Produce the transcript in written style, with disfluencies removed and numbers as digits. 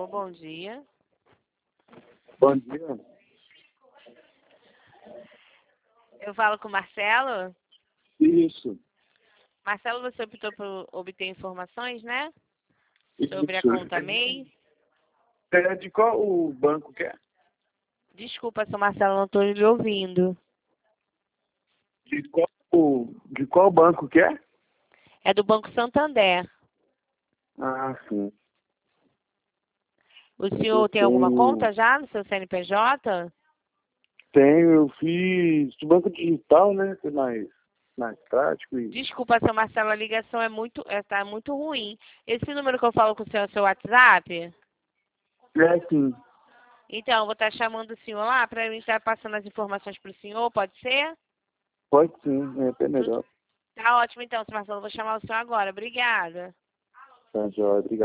bom dia. Bom dia. Eu falo com o Marcelo. Isso. Marcelo, você optou por obter informações, né? Sobre a Isso. conta MEI. É de qual o banco que é? Desculpa, seu Marcelo, não estou lhe ouvindo. De qual banco que é? É do Banco Santander. Ah, sim. O senhor tem alguma conta já no seu CNPJ? Tenho, eu fiz de banco digital, né? Que é mais prático. Desculpa, seu Marcelo, a ligação tá muito ruim. Esse número que eu falo com o senhor é o seu WhatsApp? É, sim. Então, eu vou estar chamando o senhor lá para mim estar passando as informações para o senhor, pode ser? Pode sim, é até melhor. Tá ótimo, então, seu Marcelo. Eu vou chamar o senhor agora. Obrigada. Tá, joia. Obrigado.